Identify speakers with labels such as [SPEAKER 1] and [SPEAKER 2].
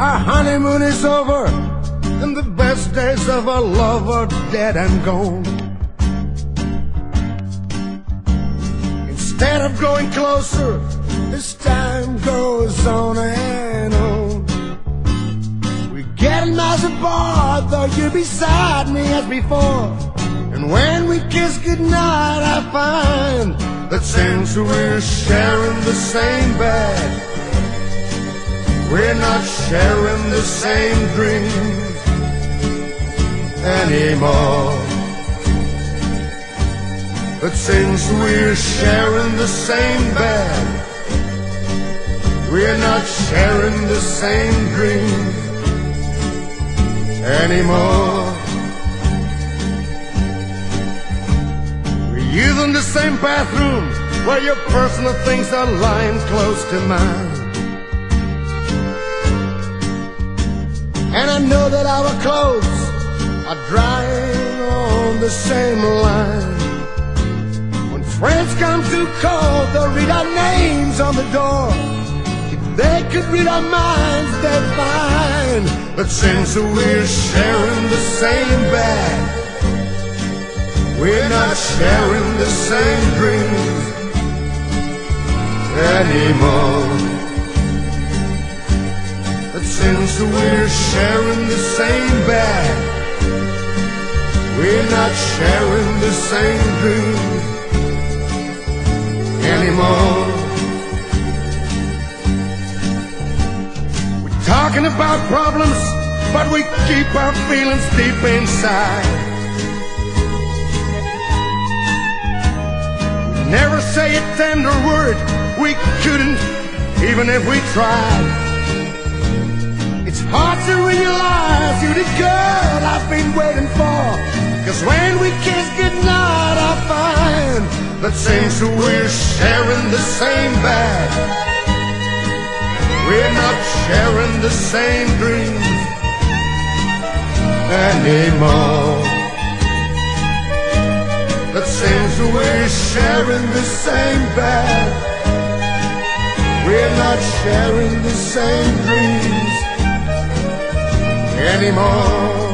[SPEAKER 1] Our honeymoon is over, and the best days of our love are dead and gone. Instead of growing closer, as time goes on and on, we're getting miles apart, though you're beside me as before. And when we kiss goodnight, I find that since we're sharing the same bed, we're not sharing the same dreams anymore. But since we're sharing the same bed, we're not sharing the same dreams anymore. We're using the same bathroom where your personal things are lying close to mine. And I know that our clothes are drying on the same line. When friends come to call, they'll read our names on the door. If they could read our minds, they'd find that since we're sharing the same bed, we're not sharing the same dreams anymore. But since we're sharing the same bed, we're not sharing the same dreams anymore. We're talking about problems, but we keep our feelings deep inside. We never say a tender word, we couldn't, even if we tried. It's hard to realize you're the girl I've been waiting for, 'cause when we kiss goodnight, I find that since we're sharing the same bed, we're not sharing the same dreams anymore. That since we're sharing the same bed, we're not sharing the same dreams anymore.